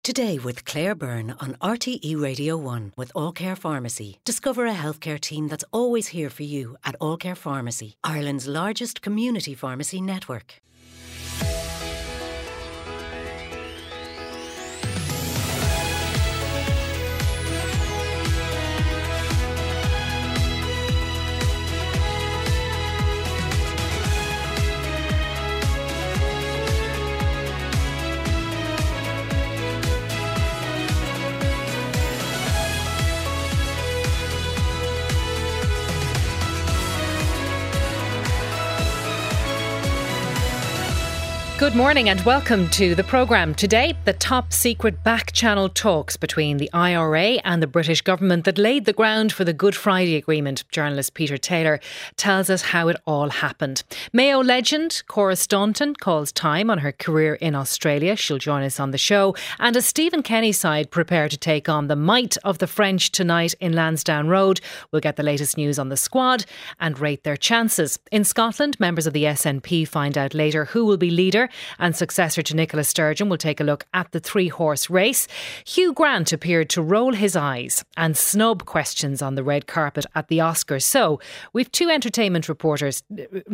Today with Claire Byrne on RTE Radio 1 with All Care Pharmacy. Discover a healthcare team that's always here for you at All Care Pharmacy, Ireland's largest community pharmacy network. Good morning and welcome to the programme. Today, the top secret back channel talks between the IRA and the British government that laid the ground for the Good Friday Agreement. Journalist Peter Taylor tells us how it all happened. Mayo legend Cora Staunton calls time on her career in Australia. She'll join us on the show. And as Stephen Kenny's side prepare to take on the might of the French tonight in Lansdowne Road, we'll get the latest news on the squad and rate their chances. In Scotland, members of the SNP find out later who will be leader and successor to Nicola Sturgeon. Will take a look at the three-horse race. Hugh Grant appeared to roll his eyes and snub questions on the red carpet at the Oscars. So we've two entertainment reporters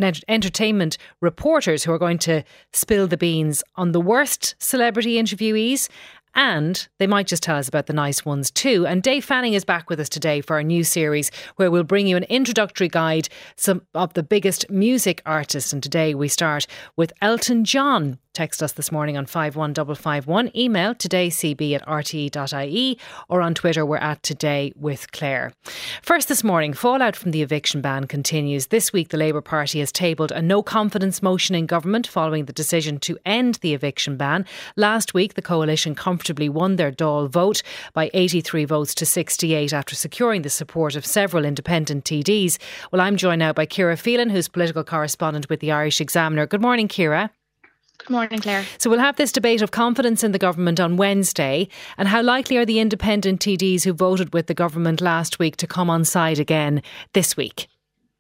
who are going to spill the beans on the worst celebrity interviewees, and they might just tell us about the nice ones too. And Dave Fanning is back with us today for our new series where we'll bring you an introductory guide some of the biggest music artists. And today we start with Elton John. Text us this morning on 51551. Email todayscb@rte.ie or on Twitter we're at Today with Claire. First this morning, fallout from the eviction ban continues. This week the Labour Party has tabled a no confidence motion in government following the decision to end the eviction ban. Last week the coalition comfortably won their Dáil vote by 83 votes to 68 after securing the support of several independent TDs. Well, I'm joined now by Ciara Phelan, who's political correspondent with the Irish Examiner. Good morning, Ciara. Good morning, Claire. So we'll have this debate of confidence in the government on Wednesday, and how likely are the independent TDs who voted with the government last week to come on side again this week?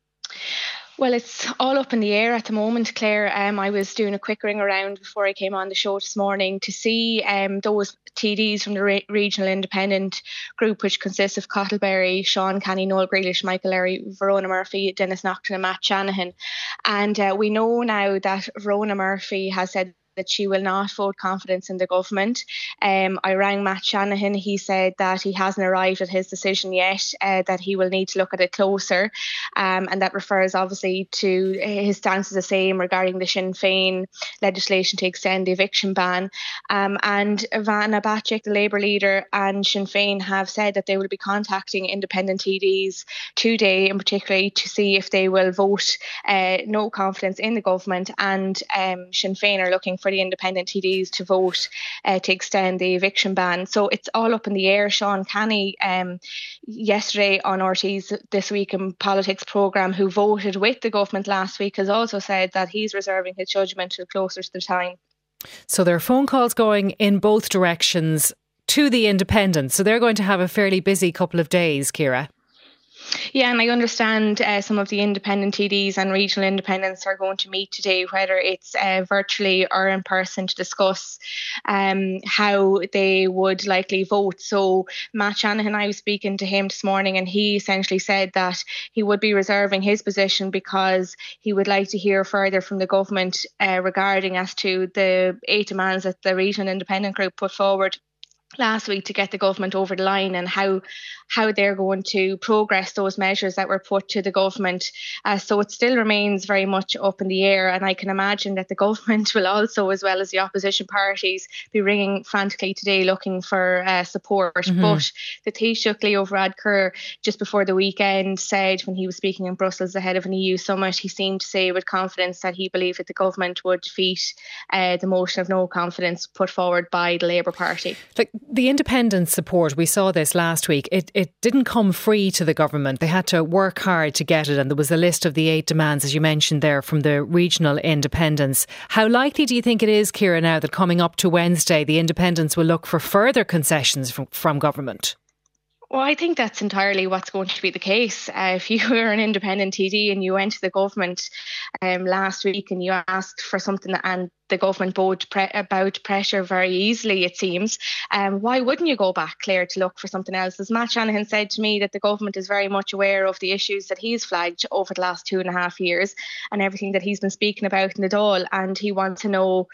Well, it's all up in the air at the moment, Claire. I was doing a quick ring around before I came on the show this morning to see those TDs from the Regional Independent Group, which consists of Cottlberry, Sean Canny, Noel Grealish, Michael Larry, Verona Murphy, Dennis Naughton and Matt Shanahan. And we know now that Verona Murphy has said that she will not vote confidence in the government. I rang Matt Shanahan. He said that he hasn't arrived at his decision yet, that he will need to look at it closer. And that refers obviously to his stance is the same regarding the Sinn Féin legislation to extend the eviction ban. And Ivana Bacik, the Labour leader, and Sinn Féin have said that they will be contacting independent TDs today, in particular, to see if they will vote no confidence in the government. And Sinn Féin are looking for the independent TDs to vote to extend the eviction ban. So it's all up in the air. Sean Canny, yesterday on RT's This Week in Politics programme, who voted with the government last week, has also said that he's reserving his judgment till closer to the time. So there are phone calls going in both directions to the independents. So they're going to have a fairly busy couple of days, Ciara. Yeah, and I understand some of the independent TDs and regional independents are going to meet today, whether it's virtually or in person, to discuss how they would likely vote. So Matt Shanahan, I was speaking to him this morning, and he essentially said that he would be reserving his position because he would like to hear further from the government regarding as to the 8 demands that the Regional Independent Group put forward last week to get the government over the line, and how they're going to progress those measures that were put to the government. So it still remains very much up in the air, and I can imagine that the government will also, as well as the opposition parties, be ringing frantically today looking for support. Mm-hmm. But the Taoiseach Leo Varadkar, just before the weekend, said when he was speaking in Brussels ahead of an EU summit, he seemed to say with confidence that he believed that the government would defeat the motion of no confidence put forward by the Labour Party. Like the independent support, we saw this last week. It didn't come free to the government. They had to work hard to get it, and there was a list of the 8 demands, as you mentioned there, from the regional independents. How likely do you think it is, Ciara, now that coming up to Wednesday, the independents will look for further concessions from government? Well, I think that's entirely what's going to be the case. If you were an independent TD and you went to the government last week and you asked for something and the government about pressure very easily, it seems. Why wouldn't you go back, Claire, to look for something else? As Matt Shanahan said to me, that the government is very much aware of the issues that he's flagged over the last 2.5 years and everything that he's been speaking about in the Dáil, and he wants to know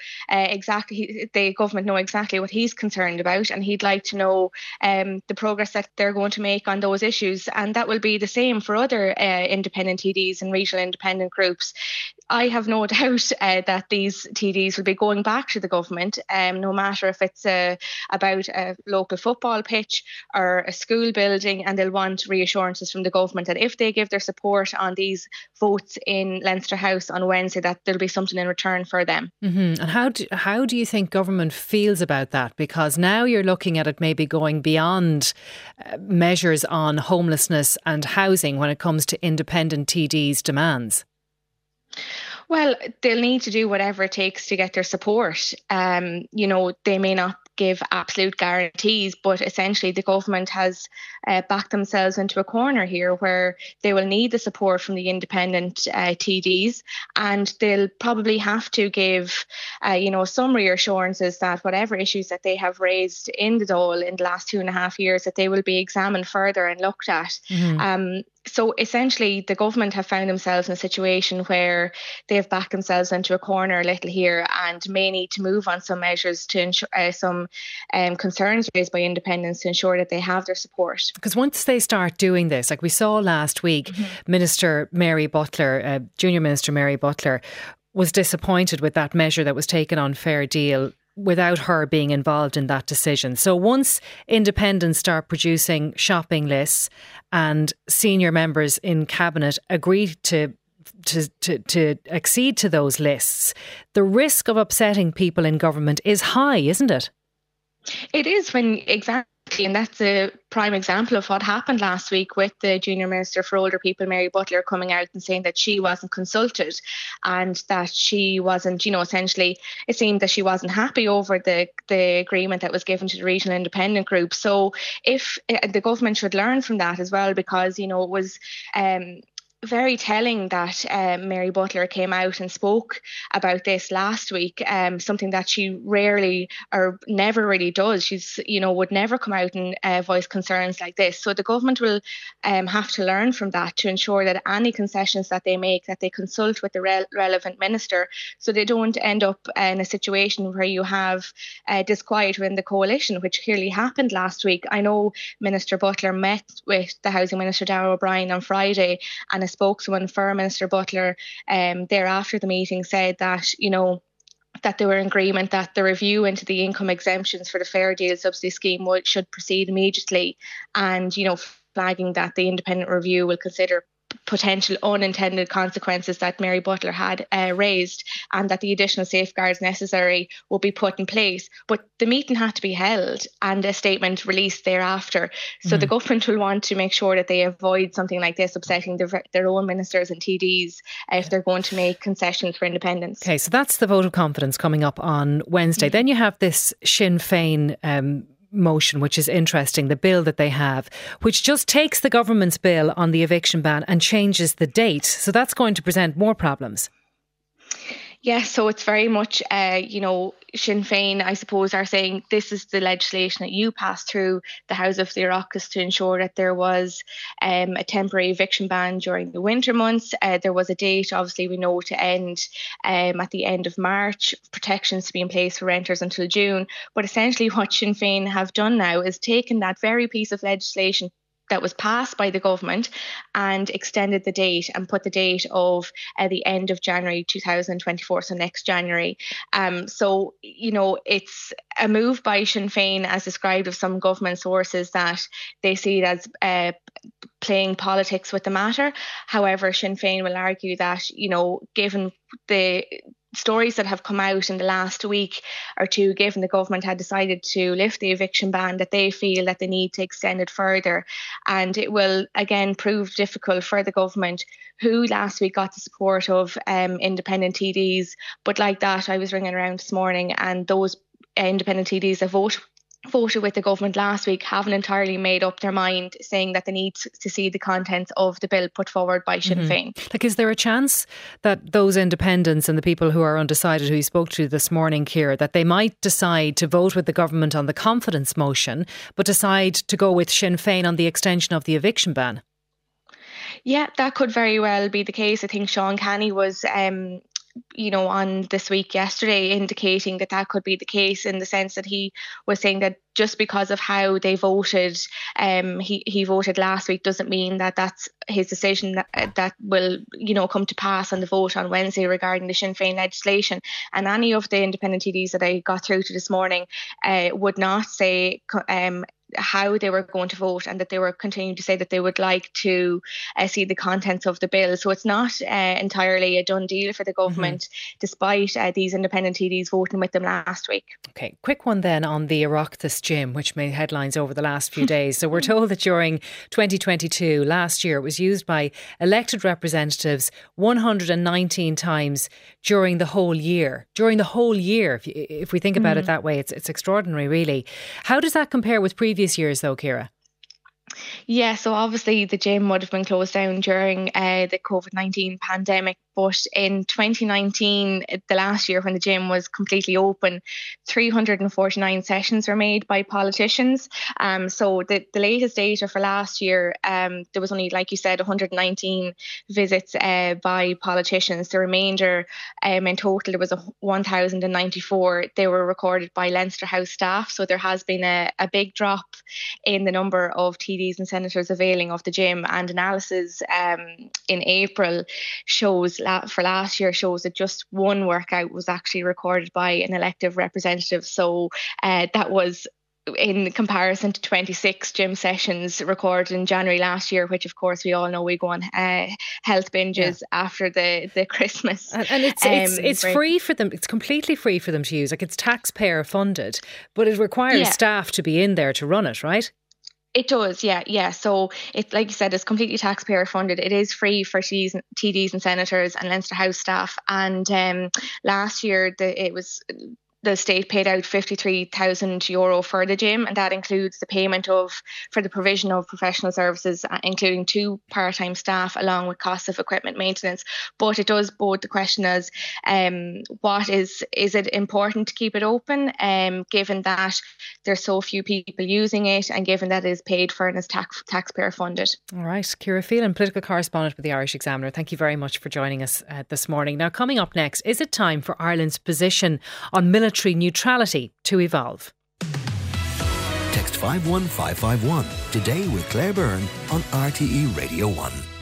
the government know exactly what he's concerned about, and he'd like to know the progress that they're going to make on those issues, and that will be the same for other independent TDs and regional independent groups. I have no doubt that these TDs will be going back to the government, no matter if it's about a local football pitch or a school building, and they'll want reassurances from the government that if they give their support on these votes in Leinster House on Wednesday, that there'll be something in return for them. Mm-hmm. And how do you think government feels about that? Because now you're looking at it maybe going beyond measures on homelessness and housing when it comes to independent TDs' demands. Well, they'll need to do whatever it takes to get their support. They may not give absolute guarantees, but essentially the government has backed themselves into a corner here where they will need the support from the independent TDs, and they'll probably have to give some reassurances that whatever issues that they have raised in the Dáil in the last 2.5 years, that they will be examined further and looked at. Mm-hmm. So essentially, the government have found themselves in a situation where they have backed themselves into a corner a little here, and may need to move on some measures to ensure some concerns raised by independents to ensure that they have their support. Because once they start doing this, like we saw last week, mm-hmm. Minister Mary Butler, Junior Minister Mary Butler, was disappointed with that measure that was taken on Fair Deal without her being involved in that decision. So once independents start producing shopping lists and senior members in cabinet agree to accede to those lists, the risk of upsetting people in government is high, isn't it? It is, and that's a prime example of what happened last week with the Junior Minister for Older People, Mary Butler, coming out and saying that she wasn't consulted and that she wasn't, essentially it seemed that she wasn't happy over the agreement that was given to the regional independent group. So if the government should learn from that as well, because, it was very telling that Mary Butler came out and spoke about this last week, something that she rarely or never really does. She's, would never come out and voice concerns like this. So the government will have to learn from that to ensure that any concessions that they make, that they consult with the relevant minister, so they don't end up in a situation where you have disquiet within the coalition, which clearly happened last week. I know Minister Butler met with the Housing Minister Darragh O'Brien on Friday, and a spokeswoman for Minister Butler thereafter the meeting said that, that they were in agreement that the review into the income exemptions for the Fair Deal subsidy scheme should proceed immediately, and, flagging that the independent review will consider potential unintended consequences that Mary Butler had raised, and that the additional safeguards necessary will be put in place. But the meeting had to be held and a statement released thereafter. So the government will want to make sure that they avoid something like this upsetting their own ministers and TDs if they're going to make concessions for independence. Okay, so that's the vote of confidence coming up on Wednesday. Then you have this Sinn Féin motion, which is interesting, the bill that they have, which just takes the government's bill on the eviction ban and changes the date. So that's going to present more problems. Yes, so it's very much, Sinn Féin, I suppose, are saying this is the legislation that you passed through the House of the Oireachtas to ensure that there was a temporary eviction ban during the winter months. There was a date, obviously, we know, to end at the end of March, protections to be in place for renters until June. But essentially what Sinn Féin have done now is taken that very piece of legislation that was passed by the government and extended the date and put the date of the end of January 2024, so next January. So, it's a move by Sinn Féin, as described of some government sources, that they see it as playing politics with the matter. However, Sinn Féin will argue that, given the stories that have come out in the last week or two, given the government had decided to lift the eviction ban, that they feel that they need to extend it further. And it will again prove difficult for the government, who last week got the support of independent TDs. But like that, I was ringing around this morning, and those independent TDs that vote voted with the government last week haven't entirely made up their mind, saying that they need to see the contents of the bill put forward by Sinn Féin. Like, is there a chance that those independents and the people who are undecided who you spoke to this morning, Ciara, that they might decide to vote with the government on the confidence motion, but decide to go with Sinn Féin on the extension of the eviction ban? Yeah, that could very well be the case. I think Sean Canny was on This Week yesterday indicating that that could be the case, in the sense that he was saying that just because of how they voted, he voted last week, doesn't mean that that's his decision that will come to pass on the vote on Wednesday regarding the Sinn Féin legislation. And any of the independent TDs that I got through to this morning would not say how they were going to vote, and that they were continuing to say that they would like to see the contents of the bill. So it's not entirely a done deal for the government, despite these independent TDs voting with them last week. Okay, quick one then on the Oireachtas gym, which made headlines over the last few days. So we're told that during 2022, last year, it was used by elected representatives 119 times during the whole year. If we think about it that way, it's extraordinary, really. How does that compare with previous years though, Ciara? Yeah, so obviously the gym would have been closed down during the COVID-19 pandemic, but in 2019, the last year when the gym was completely open, 349 sessions were made by politicians. So the latest data for last year, there was only, like you said, 119 visits by politicians. The remainder, in total, there was 1,094. They were recorded by Leinster House staff. So there has been a big drop in the number of TDs and senators availing of the gym, and analysis in April for last year shows that just one workout was actually recorded by an elective representative. So that was in comparison to 26 gym sessions recorded in January last year, which of course we all know we go on health binges after the Christmas. And it's free for them. It's completely free for them to use. Like, it's taxpayer funded, but it requires staff to be in there to run it, right? It does, yeah. So it, like you said, it's completely taxpayer funded. It is free for TDs and senators and Leinster House staff. And last year, the state paid out €53,000 for the gym, and that includes the payment for the provision of professional services, including 2 part-time staff, along with costs of equipment maintenance. But it does bode the question as what is it important to keep it open, given that there's so few people using it, and given that it is paid for and is taxpayer funded. All right, Ciara Phelan, political correspondent with the Irish Examiner. Thank you very much for joining us this morning. Now, coming up next, is it time for Ireland's position on military neutrality to evolve? Text 51551 today with Claire Byrne on RTE Radio 1.